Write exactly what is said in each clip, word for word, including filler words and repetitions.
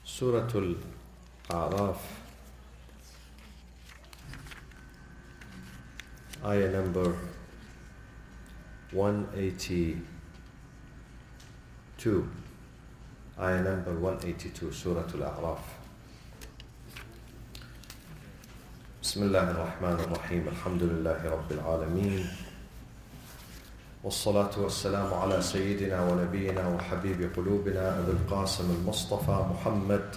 Surah Al-A'raf, ayah number one eighty-two. Ayah number one eighty-two, Surah Al-A'raf. Bismillah ar-Rahman ar-Rahim. Alhamdulillahi Rabbil Alameen. والصلاة والسلام على سيدنا ونبينا وحبيب قلوبنا أبي القاسم المصطفى محمد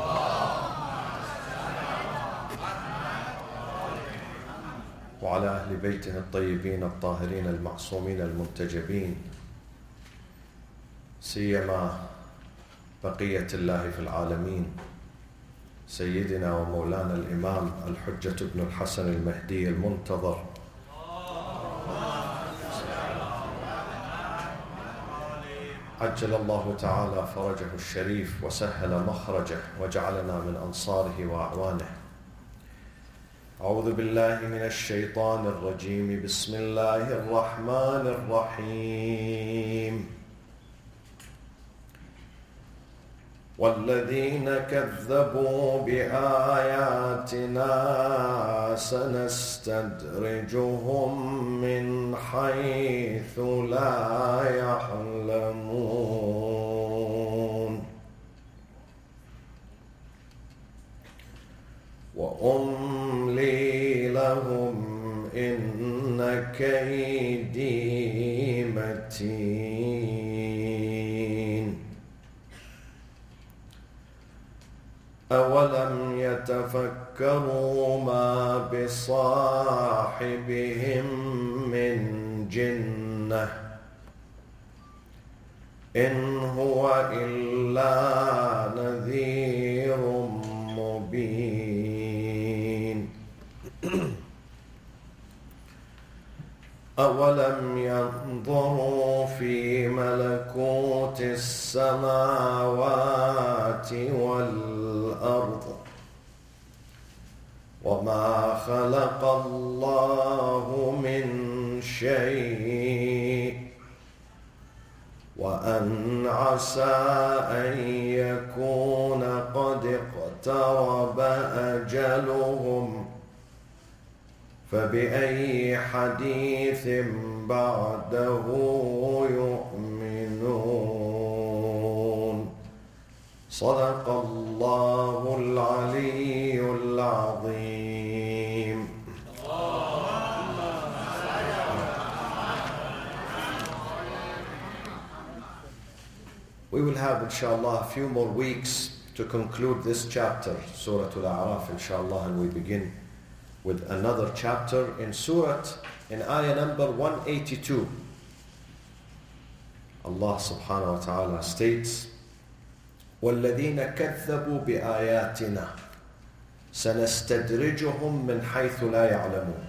وعلى أهل بيته الطيبين الطاهرين المعصومين المنتجبين، سيما بقية الله في العالمين، سيدنا ومولانا الإمام الحجة ابن الحسن المهدي المنتظر، عجل الله تعالى فرجه الشريف وسهل مخرجه وجعلنا من أنصاره وأعوانه. أعوذ بالله من الشيطان الرجيم. بسم الله الرحمن الرحيم. والذين كذبوا بآياتنا سنستدرجهم من حيث لا يعلمون وأملي لهم إن كيدي متين. أولم يتفكروا ما بصاحبهم من جنة إن هو إلا نذير مبين. أولم ينظروا في ملكوت السماوات والأرض وما خلق الله من شيء وأن عسى أن يكون قد اقترب أجلهم فبأي حديث بعده يؤمنون. صدق الله العلي العظيم. We will have, inshallah, a few more weeks to conclude this chapter, Surah Al-A'raf, inshallah, and we begin with another chapter in Surah, in ayah number one eighty-two. Allah subhanahu wa ta'ala states, وَالَّذِينَ كَذَّبُوا بِآيَاتِنَا سَنَسْتَدْرِجُهُمْ مِنْ حَيْثُ لَا يَعْلَمُونَ.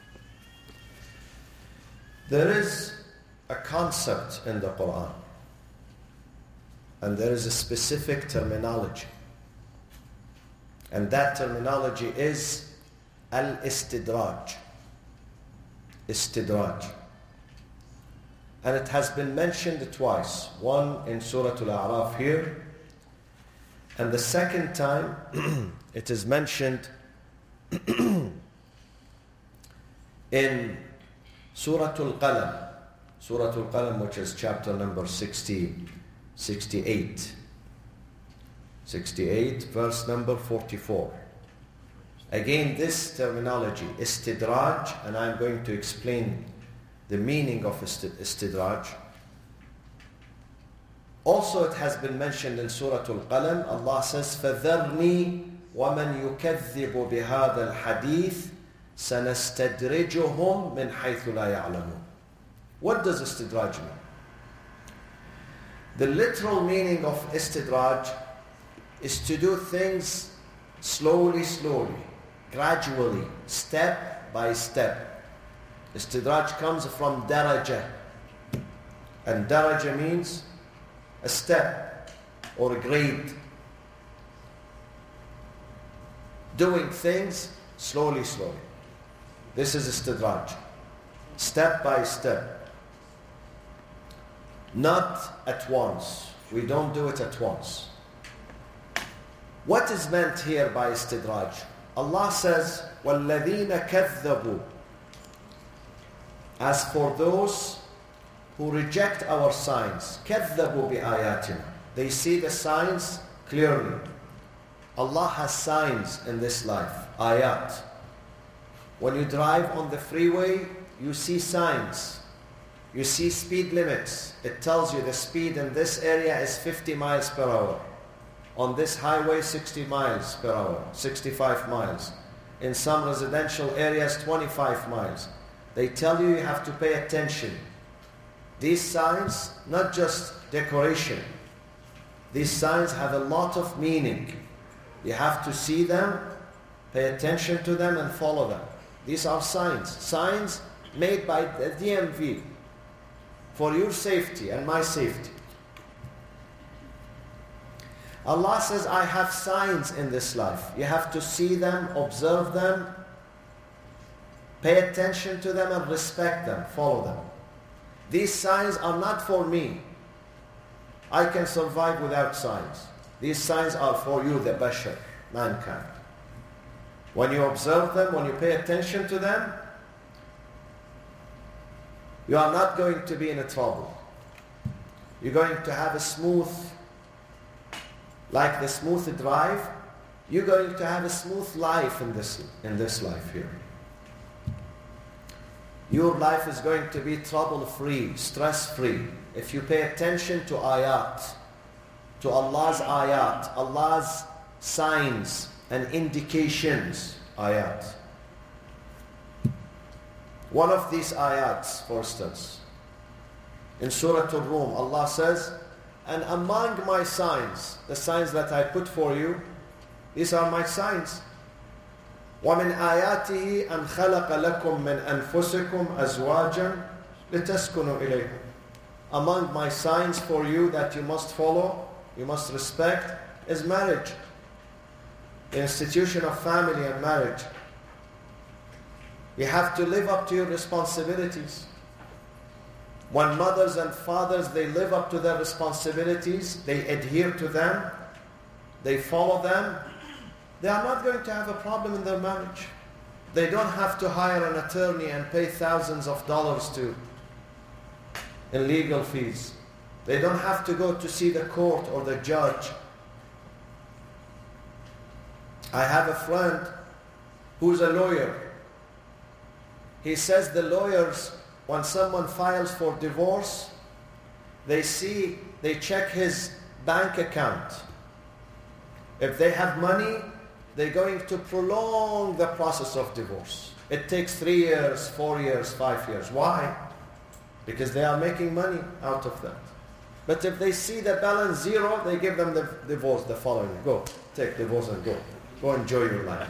There is a concept in the Quran, and there is a specific terminology, and that terminology is Al-Istidraj. Istidraj. And it has been mentioned twice. One in Surah Al-A'raf here, and the second time it is mentioned in Surah Al-Qalam. Surah Al-Qalam, which is chapter number sixty, sixty-eight. sixty-eight, verse number forty-four. Again, this terminology, istidraj, and I'm going to explain the meaning of istidraj. Also, it has been mentioned in Surah Al-Qalam. Allah says, فَذَرْنِي وَمَنْ يُكَذِّبُ بِهَذَا الْحَدِيثِ سَنَسْتَدْرِجُهُمْ مِنْ حَيْثُ لَا يَعْلَمُونَ. What does istidraj mean? The literal meaning of istidraj is to do things slowly, slowly, gradually, step by step. Istidraj comes from daraja, and daraja means a step or a grade. Doing things slowly, slowly. This is istidraj. Step by step. Not at once. We don't do it at once. What is meant here by istidraj? Allah says, وَالَّذِينَ كَذَّبُوا. As for those who reject our signs, كَذَّبُوا بِآيَاتِنَا. They see the signs clearly. Allah has signs in this life, ayat. When you drive on the freeway, you see signs. You see speed limits. It tells you the speed in this area is fifty miles per hour. On this highway, sixty miles per hour, sixty-five miles. In some residential areas, twenty-five miles. They tell you you have to pay attention. These signs, not just decoration. These signs have a lot of meaning. You have to see them, pay attention to them, and follow them. These are signs. Signs made by the D M V for your safety and my safety. Allah says, I have signs in this life. You have to see them, observe them, pay attention to them, and respect them, follow them. These signs are not for me. I can survive without signs. These signs are for you, the bashar, mankind. When you observe them, when you pay attention to them, you are not going to be in a trouble. You're going to have a smooth, like the smooth drive, you're going to have a smooth life in this, in this life here. Your life is going to be trouble-free, stress-free. If you pay attention to ayat, to Allah's ayat, Allah's signs and indications, ayat. One of these ayats, for instance, in Surah Al-Rum, Allah says, and among my signs, the signs that I put for you, these are my signs. وَمِنْ آيَاتِهِ أَنْ خَلَقَ لَكُم مِّنْ أَنفُسِكُمْ أَزْوَاجًا لِتَسْكُنُوا إِلَيْهَا. Among my signs for you that you must follow, you must respect, is marriage. The institution of family and marriage. You have to live up to your responsibilities. When mothers and fathers, they live up to their responsibilities, they adhere to them, they follow them, they are not going to have a problem in their marriage. They don't have to hire an attorney and pay thousands of dollars to in legal fees. They don't have to go to see the court or the judge. I have a friend who's a lawyer. He says the lawyers, when someone files for divorce, they see, they check his bank account. If they have money, they're going to prolong the process of divorce. It takes three years, four years, five years. Why? Because they are making money out of that. But if they see the balance zero, they give them the divorce the following. Go, take divorce and go. Go enjoy your life.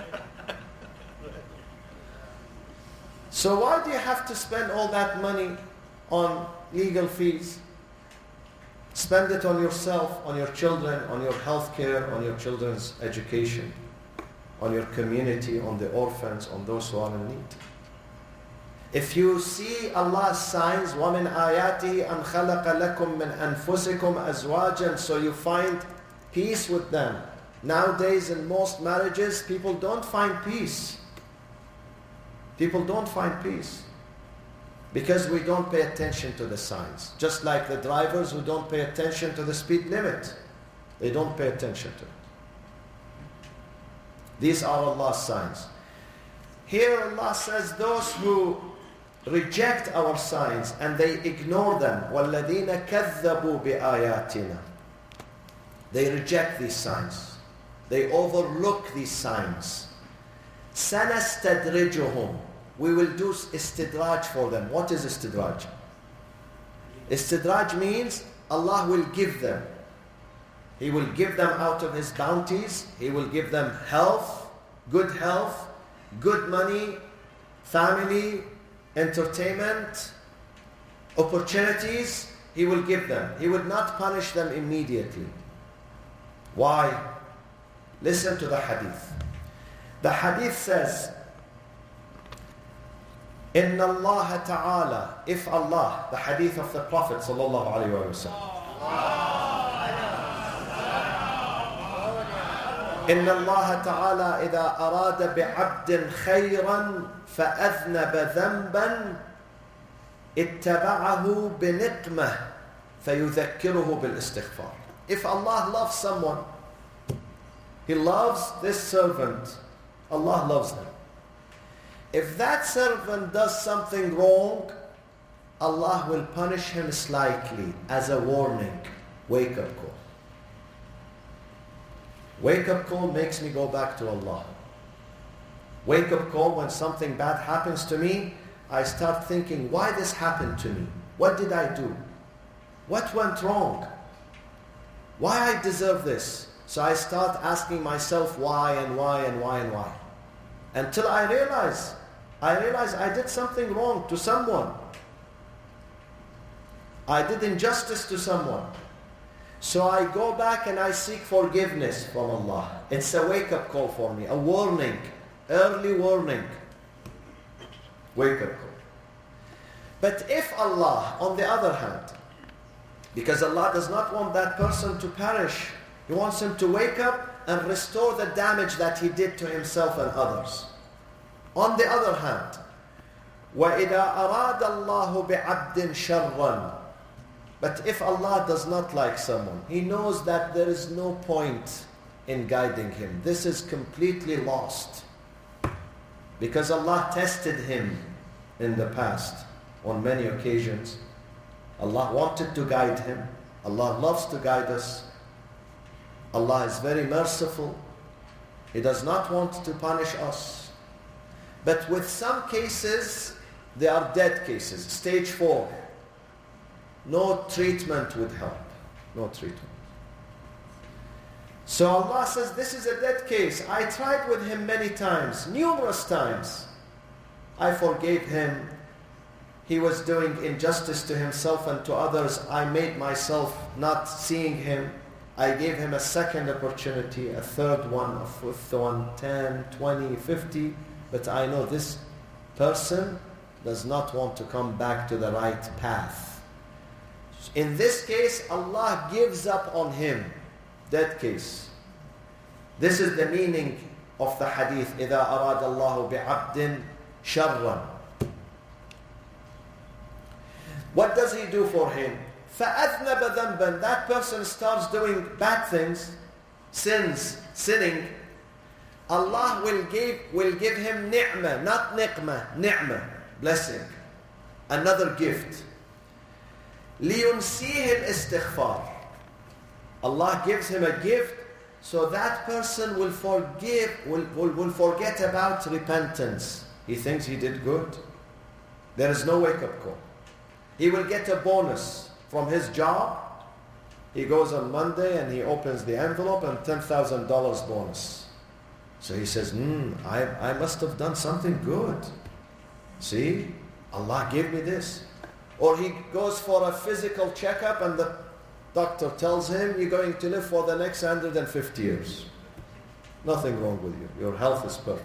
So why do you have to spend all that money on legal fees? Spend it on yourself, on your children, on your health care, on your children's education, on your community, on the orphans, on those who are in need. If you see Allah's signs, وَمِنْ آيَاتِهِ أَنْ خَلَقَ لَكُم مِّنْ أَنفُسِكُمْ أَزْوَاجًا, so you find peace with them. Nowadays in most marriages, people don't find peace. People don't find peace because we don't pay attention to the signs. Just like the drivers who don't pay attention to the speed limit. They don't pay attention to it. These are Allah's signs. Here Allah says those who reject our signs and they ignore them. وَالَّذِينَ كَذَّبُوا بِآيَاتِنَا. They reject these signs. They overlook these signs. سَنَسْتَدْرِجُهُمْ. We will do istidraj for them. What is istidraj? Istidraj means Allah will give them. He will give them out of His bounties. He will give them health, good health, good money, family, entertainment, opportunities. He will give them. He will not punish them immediately. Why? Listen to the hadith. The hadith says, Inna Allah Ta'ala, if Allah, the hadith of the Prophet Sallallahu Alaihi Wasallam. إن الله تعالى إذا أراد بعبد خيرا فأذنب ذنبا اتبعه بنقمة فيذكره بالاستغفار. If Allah loves someone, He loves this servant, Allah loves him. If that servant does something wrong, Allah will punish him slightly as a warning. Wake up call. Wake up call makes me go back to Allah. Wake up call when something bad happens to me, I start thinking, why this happened to me? What did I do? What went wrong? Why I deserve this? So I start asking myself why and why and why and why. Until I realize, I realize I did something wrong to someone. I did injustice to someone. So I go back and I seek forgiveness from Allah. It's a wake-up call for me, a warning, early warning. Wake-up call. But if Allah, on the other hand, because Allah does not want that person to perish, He wants him to wake up and restore the damage that he did to himself and others. On the other hand, وَإِذَا أَرَادَ اللَّهُ بِعَبْدٍ شَرًّا. But if Allah does not like someone, He knows that there is no point in guiding him. This is completely lost. Because Allah tested him in the past on many occasions. Allah wanted to guide him. Allah loves to guide us. Allah is very merciful. He does not want to punish us. But with some cases, they are dead cases. Stage four. No treatment would help. No treatment. So Allah says, this is a dead case. I tried with him many times, numerous times. I forgave him. He was doing injustice to himself and to others. I made myself not seeing him. I gave him a second opportunity, a third one, a fifth one, ten, twenty, fifty. But I know this person does not want to come back to the right path. In this case, Allah gives up on him. Dead case. This is the meaning of the hadith. إِذَا أَرَادَ اللَّهُ بِعَبْدٍ شَرًّا. What does He do for him? فَأَذْنَبَ ذَنْبًا. That person starts doing bad things, sins, sinning. Allah will give, will give him ni'mah, not niqmah, ni'mah, blessing. Another gift. لِيُنْسِيهِ الْإِسْتِغْفَارِ. Allah gives him a gift so that person will forgive, will, will, will forget about repentance. He thinks he did good. There is no wake-up call. He will get a bonus from his job. He goes on Monday and he opens the envelope and ten thousand dollars bonus. So he says, hmm, I, I must have done something good. See, Allah gave me this. Or he goes for a physical checkup and the doctor tells him, you're going to live for the next one hundred fifty years. Nothing wrong with you. Your health is perfect.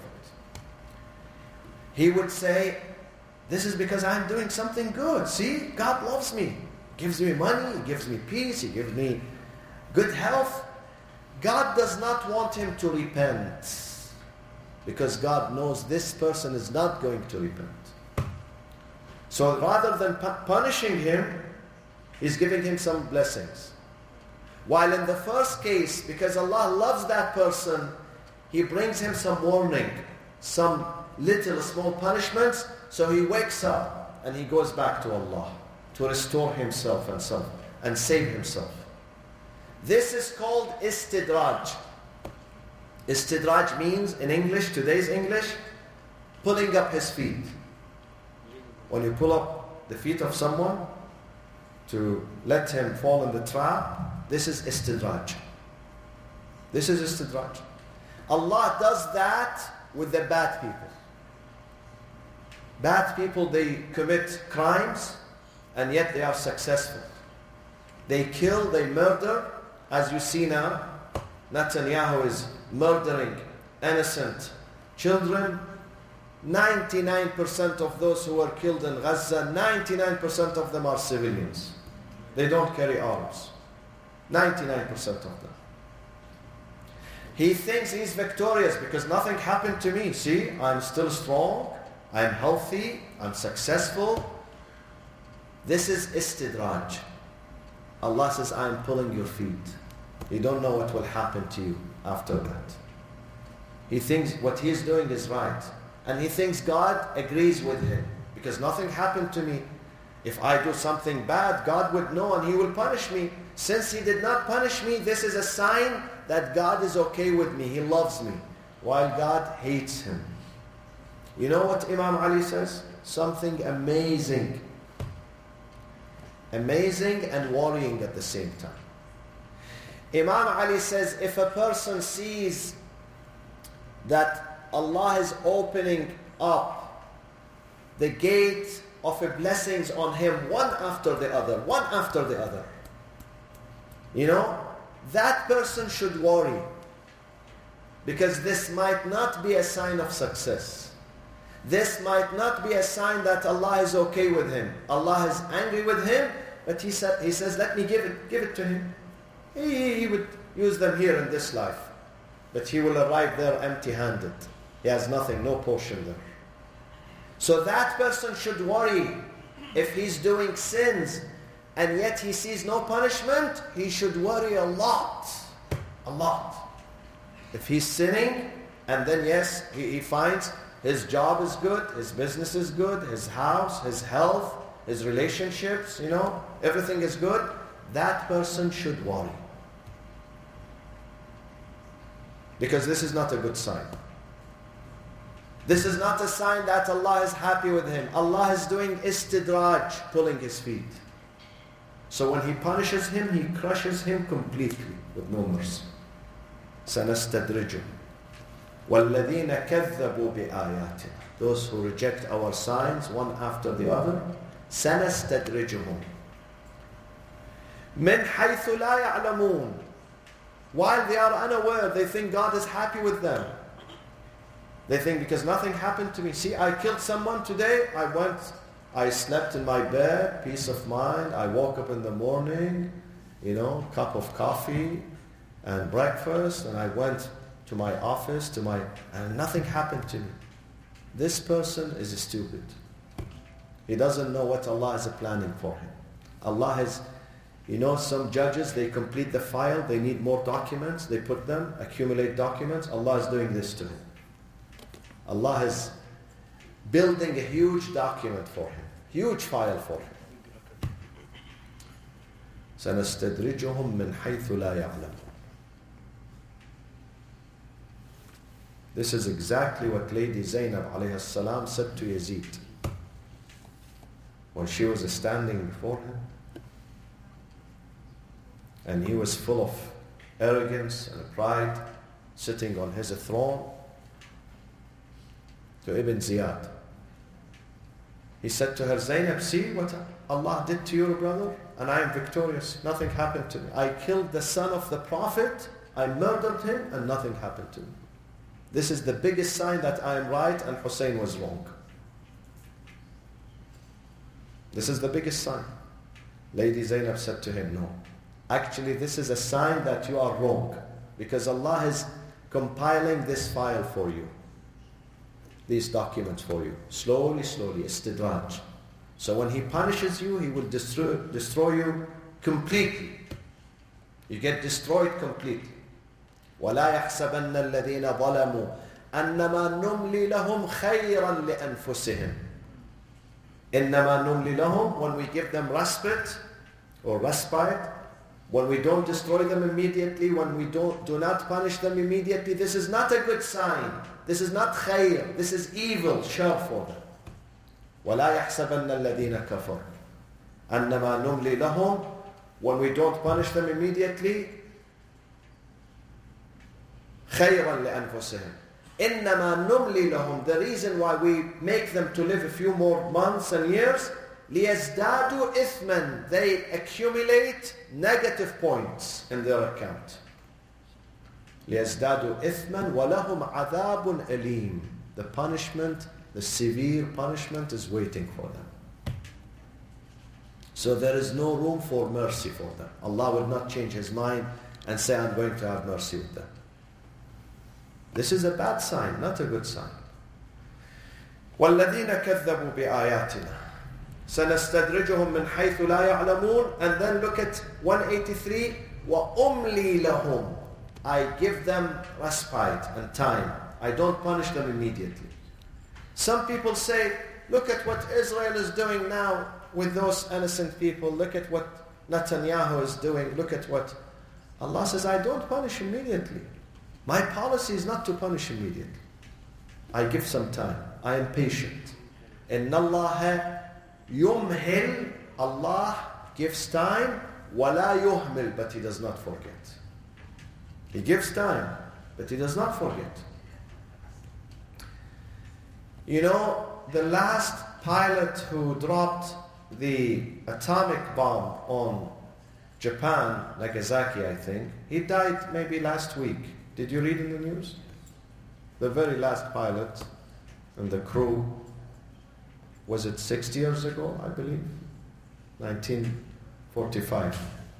He would say, this is because I'm doing something good. See, God loves me. He gives me money. He gives me peace. He gives me good health. God does not want him to repent. Because God knows this person is not going to repent. So rather than pu- punishing him, He's giving him some blessings. While in the first case, because Allah loves that person, He brings him some warning, some little small punishments, so he wakes up and he goes back to Allah to restore himself and self and save himself. This is called istidraj. Istidraj means, in English, today's English, pulling up his feet. When you pull up the feet of someone to let him fall in the trap, this is istidraj. This is istidraj. Allah does that with the bad people. Bad people, they commit crimes and yet they are successful. They kill, they murder, as you see now. Netanyahu is murdering innocent children. ninety-nine percent of those who were killed in Gaza, ninety-nine percent of them are civilians. They don't carry arms. ninety-nine percent of them. He thinks he's victorious because nothing happened to me. See, I'm still strong, I'm healthy, I'm successful. This is istidraj. Allah says, I'm pulling your feet. You don't know what will happen to you after that. He thinks what he's doing is right. And he thinks God agrees with him because nothing happened to me. If I do something bad, God would know and He will punish me. Since He did not punish me, this is a sign that God is okay with me. He loves me, while God hates him. You know what Imam Ali says? Something amazing. Amazing and worrying at the same time. Imam Ali says, if a person sees that Allah is opening up the gate of blessings on him, one after the other, one after the other, you know, that person should worry, because this might not be a sign of success. This might not be a sign that Allah is okay with him. Allah is angry with him, but he said, he says, let me give it, give it to him. He, he would use them here in this life, but he will arrive there empty-handed. He has nothing, no portion there. So that person should worry. If he's doing sins and yet he sees no punishment, he should worry a lot. A lot. If he's sinning and then yes, he, he finds his job is good, his business is good, his house, his health, his relationships, you know, everything is good, that person should worry. Because this is not a good sign. This is not a sign that Allah is happy with him. Allah is doing istidraj, pulling his feet. So when He punishes him, He crushes him completely with no mercy. سَنَسْتَدْرِجُهُمْ وَالَّذِينَ كَذَّبُوا بِآيَاتِنَا. Those who reject our signs one after the other, سَنَسْتَدْرِجُهُمْ مِنْ حَيْثُ لَا يَعْلَمُونَ. While they are unaware, they think God is happy with them. They think, because nothing happened to me. See, I killed someone today. I went, I slept in my bed, peace of mind. I woke up in the morning, you know, cup of coffee and breakfast. And I went to my office, to my, and nothing happened to me. This person is stupid. He doesn't know what Allah is planning for him. Allah has, you know, some judges, they complete the file. They need more documents. They put them, accumulate documents. Allah is doing this to him. Allah is building a huge document for him, huge file for him. سَنَسْتَدْرِجُهُمْ مِنْ حَيْثُ لَا يَعْلَمُونَ. This is exactly what Lady Zainab alayhi salam said to Yazid when she was standing before him, and he was full of arrogance and pride, sitting on his throne. To Ibn Ziyad, he said to her, Zainab, see what Allah did to your brother, and I am victorious. Nothing happened to me. I killed the son of the Prophet, I murdered him, and nothing happened to me. This is the biggest sign that I am right and Hussein was wrong. This is the biggest sign. Lady Zainab said to him, no. Actually, this is a sign that you are wrong, because Allah is compiling this file for you. These documents for you. Slowly, slowly, istidraj. So when He punishes you, He will destroy, destroy you completely. You get destroyed completely. وَلَا يَحْسَبَنَّ الَّذِينَ ظَلَمُوا أَنَّمَا نُمْلِي لَهُمْ خَيْرًا لِأَنفُسِهِمْ. إِنَّمَا نُمْلِي لَهُمْ. When we give them respite or respite, when we don't destroy them immediately, when we don't do not punish them immediately, this is not a good sign. This is not khayr. This is evil, sure for them. وَلَا يَحْسَبَنَّ الَّذِينَ كَفَرُوا أَنَّمَا نُمْلِي لَهُمْ. When we don't punish them immediately, خَيْرًا لِأَنفُسِهِمْ. إِنَّمَا نُمْلِي لَهُمْ. The reason why we make them to live a few more months and years, لِيَزْدَادُوا إِثْمًا. They accumulate negative points in their account. لِيَزْدَادُوا إِثْمًا وَلَهُمْ عَذَابٌ أَلِيمٌ. The punishment, the severe punishment is waiting for them. So there is no room for mercy for them. Allah will not change His mind and say, I'm going to have mercy with them. This is a bad sign, not a good sign. وَالَّذِينَ كَذَّبُوا بِآيَاتِنَا سَنَسْتَدْرِجُهُم مِّنْ حَيْثُ لَا يَعْلَمُونَ. And then look at one eighty-three. وَأُمْلِي لَهُمْ. I give them respite and time. I don't punish them immediately. Some people say, look at what Israel is doing now with those innocent people. Look at what Netanyahu is doing. Look at what... Allah says, I don't punish immediately. My policy is not to punish immediately. I give some time. I am patient. إِنَّ اللَّهَ يُمْهِلْ. Allah gives time. وَلَا يُهْمِلْ. But He does not forget. He gives time, but He does not forget. You know, the last pilot who dropped the atomic bomb on Japan, Nagasaki, I think, he died maybe last week. Did you read in the news? The very last pilot and the crew, was it sixty years ago, I believe? nineteen forty-five.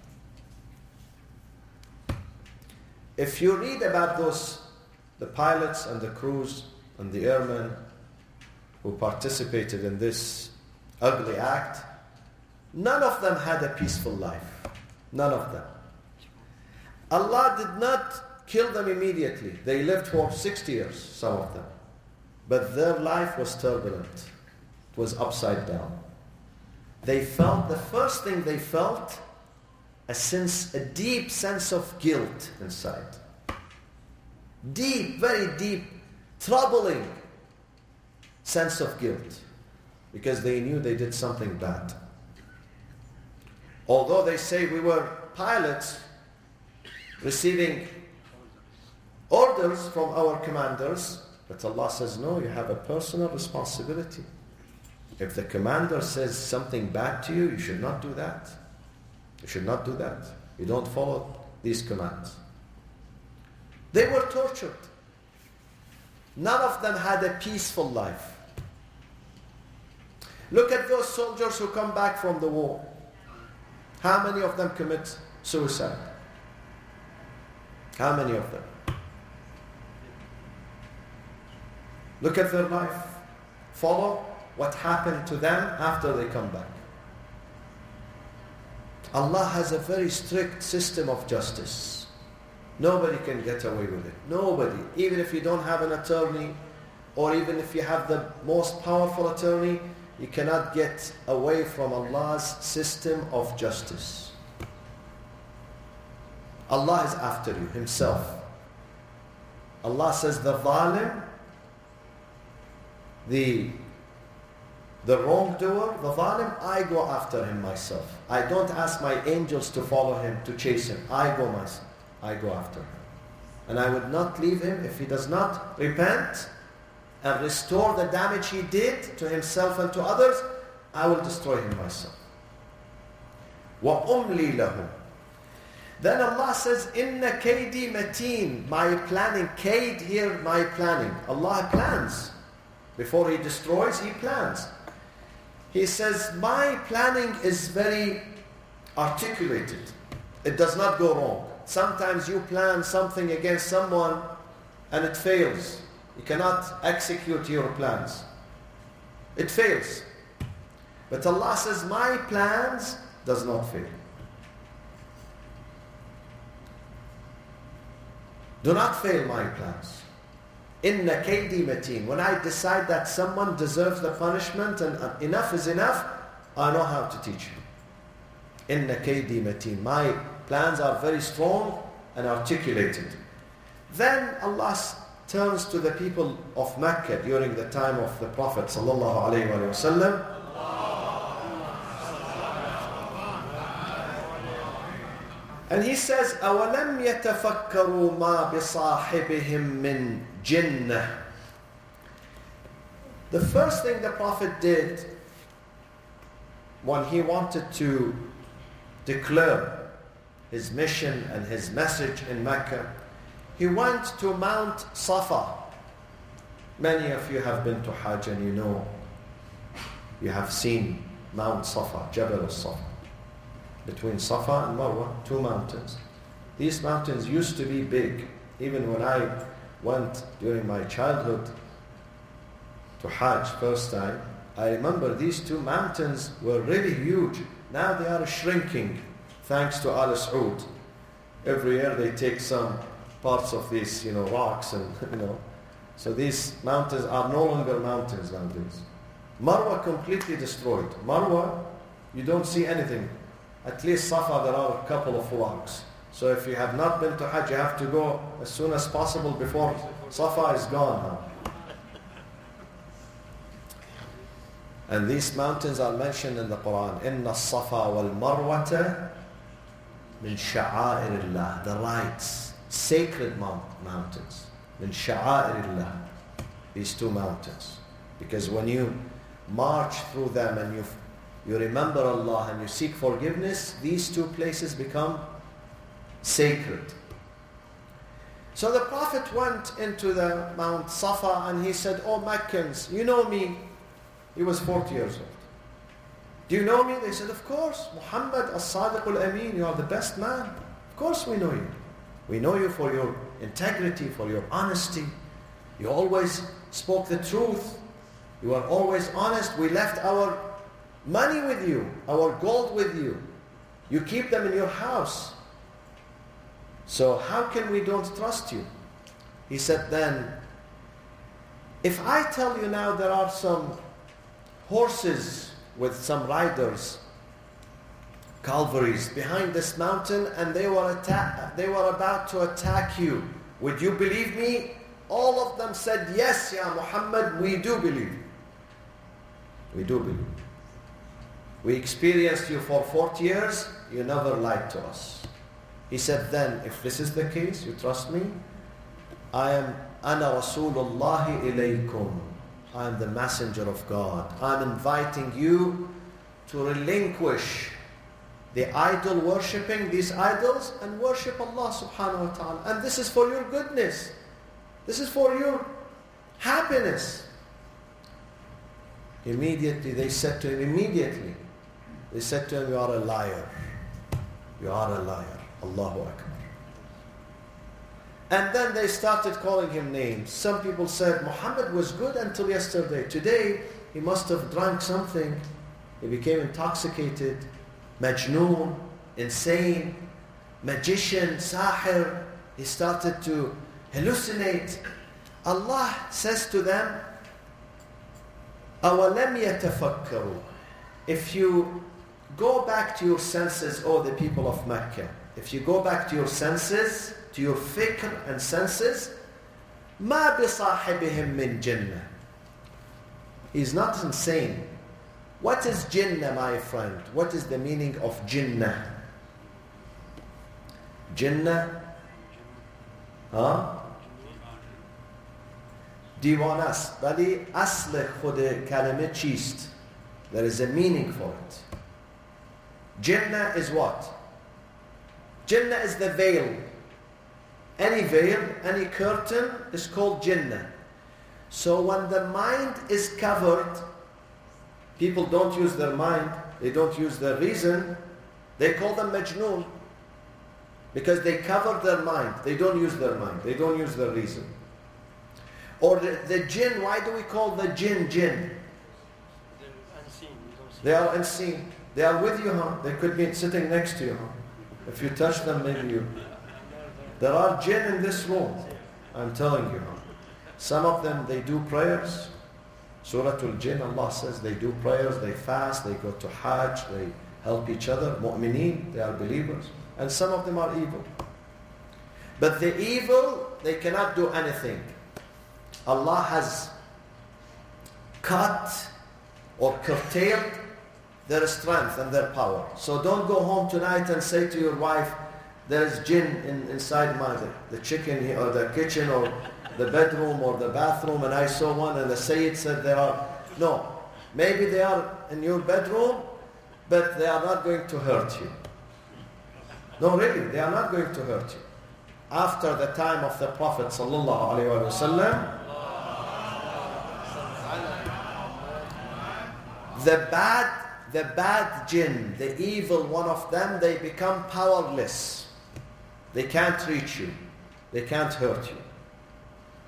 If you read about those, the pilots and the crews and the airmen who participated in this ugly act, none of them had a peaceful life. None of them. Allah did not kill them immediately. They lived for sixty years, some of them. But their life was turbulent. It was upside down. They felt, the first thing they felt, a sense, a deep sense of guilt inside. Deep, very deep, troubling sense of guilt. Because they knew they did something bad. Although they say we were pilots receiving orders from our commanders, but Allah says, no, you have a personal responsibility. If the commander says something bad to you, you should not do that. You should not do that. You don't follow these commands. They were tortured. None of them had a peaceful life. Look at those soldiers who come back from the war. How many of them commit suicide? How many of them? Look at their life. Follow what happened to them after they come back. Allah has a very strict system of justice. Nobody can get away with it. Nobody. Even if you don't have an attorney, or even if you have the most powerful attorney, you cannot get away from Allah's system of justice. Allah is after you, Himself. Allah says, the zalim, the, the wrongdoer, the zalim, I go after him myself. I don't ask my angels to follow him, to chase him. I go myself. I go after him. And I would not leave him if he does not repent and restore the damage he did to himself and to others. I will destroy him myself. وَأُمْلِي لَهُ. Then Allah says, Inna kaydi mateen. My planning, kaid here, my planning. Allah plans. Before He destroys, He plans. He says, my planning is very articulated. It does not go wrong. Sometimes you plan something against someone and it fails. You cannot execute your plans. It fails. But Allah says, my plans does not fail. Do not fail my plans. Inna kaydi mateen. When I decide that someone deserves the punishment and enough is enough, I know how to teach him. Inna kaydi mateen. My plans are very strong and articulated. Then Allah turns to the people of Mecca during the time of the Prophet sallallahu alaihi wasallam. And He says, أَوَلَمْ يَتَفَكَّرُوا مَا بِصَاحِبِهِمْ مِنْ جِنَّةٍ. The first thing the Prophet did when he wanted to declare his mission and his message in Mecca, he went to Mount Safa. Many of you have been to Hajj and you know, you have seen Mount Safa, Jabal al-Safa. Between Safa and Marwa, two mountains. These mountains used to be big. Even when I went during my childhood to Hajj first time, I remember these two mountains were really huge. Now they are shrinking thanks to Al Saud. Every year they take some parts of these, you know, rocks and, you know. So these mountains are no longer mountains nowadays. Marwa completely destroyed. Marwa, you don't see anything. At least Safa, there are a couple of rocks. So if you have not been to Hajj, you have to go as soon as possible before Safa is gone now. And these mountains are mentioned in the Quran. Inna Safa wal Marwata min sha'airillah. The rites, sacred mount, mountains. Min sha'airillah. These two mountains. Because when you march through them and you you remember Allah and you seek forgiveness, these two places become sacred. So the Prophet went into the Mount Safa and he said, "Oh Meccans, you know me." He was forty years old. "Do you know me?" They said, "Of course. Muhammad as-Sadiq al-Amin, you are the best man. Of course we know you. We know you for your integrity, for your honesty. You always spoke the truth. You are always honest. We left our money with you, our gold with you. You keep them in your house. So how can we don't trust you?" He said then, "If I tell you now there are some horses with some riders, cavalries behind this mountain, and they were attack, they were about to attack you, would you believe me?" All of them said, "Yes, Ya Muhammad, we do believe. We do believe. We experienced you for forty years, you never lied to us." He said then, "If this is the case, you trust me, I am Ana Rasulullahi ilaykum. I am the messenger of God. I am inviting you to relinquish the idol worshipping, these idols, and worship Allah subhanahu wa ta'ala. And this is for your goodness. This is for your happiness." Immediately they said to him, immediately, they said to him, "You are a liar. You are a liar." Allahu Akbar. And then they started calling him names. Some people said, "Muhammad was good until yesterday. Today, he must have drunk something. He became intoxicated, majnoon, insane, magician, sahir. He started to hallucinate." Allah says to them, أَوَلَمْ يَتَفَكَّرُوا. If you go back to your senses, O the people of Mecca, if you go back to your senses, to your fikr and senses, مَا بِصَاحِبِهِمْ مِنْ جِنَّةٍ. He's not insane. What is jinnah, my friend? What is the meaning of jinnah? Jinnah? Huh? دیوانه است ولی اصل خود کلمه چیست؟ There is a meaning for it. Jinnah is what? Jinnah is the veil. Any veil, any curtain is called jinnah. So when the mind is covered, people don't use their mind, they don't use their reason, they call them majnoon. Because they cover their mind, they don't use their mind, they don't use their reason. Or the, the jinn, why do we call the jinn jinn? They're unseen. You don't see They are unseen. They are with you, huh? They could be sitting next to you, huh? If you touch them, maybe you... There are jinn in this room, I'm telling you, huh? Some of them, they do prayers. Surah Al-Jinn, Allah says they do prayers, they fast, they go to Hajj, they help each other. Mu'mineen, they are believers. And some of them are evil. But the evil, they cannot do anything. Allah has cut or curtailed their strength and their power. So don't go home tonight and say to your wife, "There is jinn in, inside my the, the chicken here, or the kitchen or the bedroom or the bathroom, and I saw one and the Sayyid said there are." No. Maybe they are in your bedroom, but they are not going to hurt you. No, really, they are not going to hurt you. After the time of the Prophet sallallahu alaihi wasallam, the bad, the bad jinn, the evil one of them, they become powerless. They can't reach you. They can't hurt you.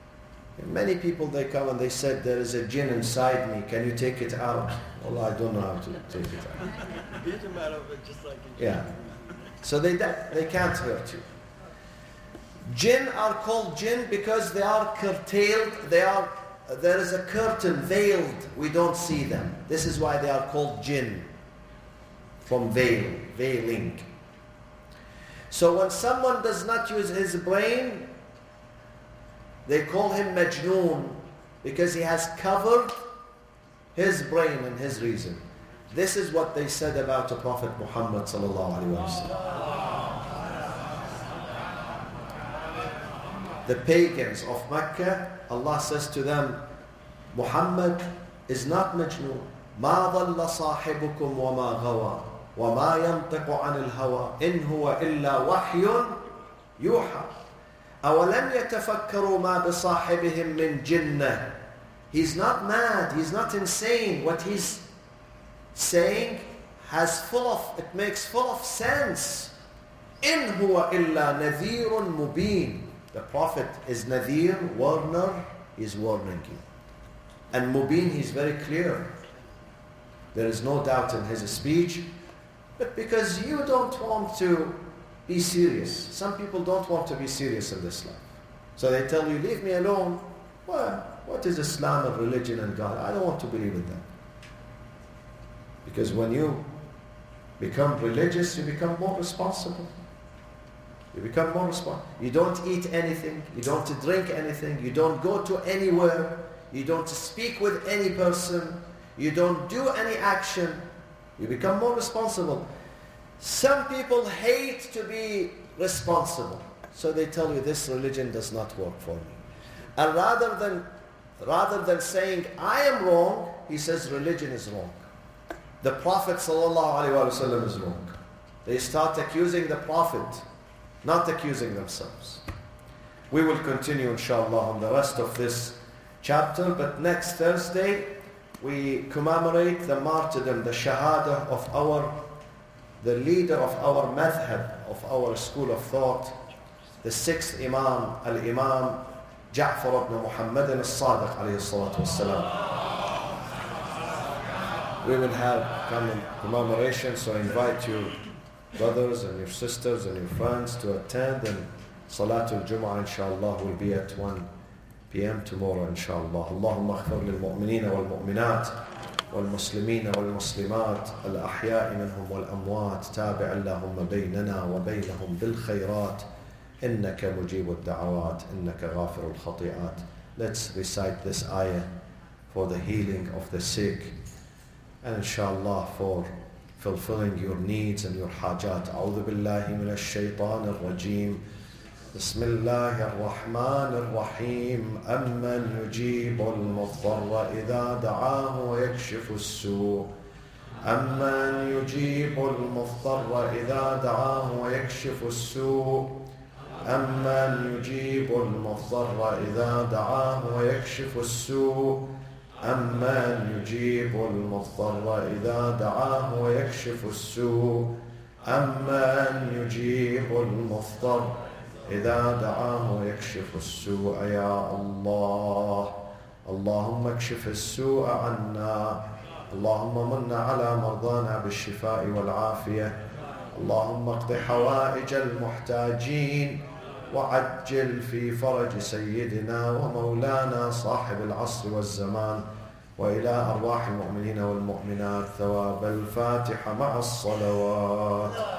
Many people, they come and they said, there is a jinn inside me, can you take it out? Well, I don't know how to take it out. It doesn't matter if it's just like a Yeah. So they, they can't hurt you. Jinn are called jinn because they are curtailed, they are, there is a curtain veiled, we don't see them. This is why they are called jinn, from veil, veiling. So when someone does not use his brain, they call him majnoon because he has covered his brain and his reason. This is what they said about the Prophet Muhammad sallallahu alaihi wasallam. The pagans of Mecca, Allah says to them, Muhammad is not majnoon. ما ضل صاحبكم وما غوى وما ينطق عن الهوى إن هو إلا وحي يوحى أولم يتفكروا ما بصاحبهم من جنة. He's not mad, he's not insane. What he's saying has full of, it makes full of sense. إن هو إلا نذير مبين. The Prophet is Nadir, warner, he's warning you. And Mubin, he's very clear. There is no doubt in his speech. But because you don't want to be serious. Some people don't want to be serious in this life. So they tell you, leave me alone. Well, what is Islam and religion and God? I don't want to believe in that. Because when you become religious, you become more responsible. You become more responsible. You don't eat anything. You don't drink anything. You don't go to anywhere. You don't speak with any person. You don't do any action. You become more responsible. Some people hate to be responsible. So they tell you this religion does not work for me. And rather than, rather than saying, I am wrong, he says religion is wrong. The Prophet ﷺ is wrong. They start accusing the Prophet, not accusing themselves. We will continue inshallah on the rest of this chapter, but next Thursday we commemorate the martyrdom, the shahada of our, the leader of our madhab, of our school of thought, the sixth Imam, Al-Imam Ja'far ibn Muhammad al-Sadiq alayhi salatu wassalam. We will have common commemoration, so I invite you, brothers and your sisters and your friends, to attend, and Salatul Jum'ah inshallah will be at one p.m. tomorrow inshallah. Allahumma aghfir lil mu'minina wal mu'minat wal muslimina wal muslimat al ahya'i minhum wal amwat tabi' Allahumma baynana wa baynahum bil khayrat innaka mujib ad da'awat innaka ghafir al khati'at. Let's recite this ayah for the healing of the sick and inshallah for fulfilling your needs and your hajat. A'udhu billahi minash shaitanir rajim. بسم الله الرحمن الرحيم أمن يجيب المضطر إذا دعاه ويكشف السوء أمن يجيب المضطر إذا دعاه ويكشف السوء أمن يجيب المضطر إذا دعاه ويكشف السوء أمن يجيب المضطر إذا دعاه ويكشف السوء أمن يجيب المضطر إذا دعاه يكشف السوء يا الله اللهم اكشف السوء عنا اللهم من على مرضانا بالشفاء والعافية اللهم اقض حوائج المحتاجين وعجل في فرج سيدنا ومولانا صاحب العصر والزمان وإلى أرواح المؤمنين والمؤمنات ثواب الفاتحة مع الصلوات.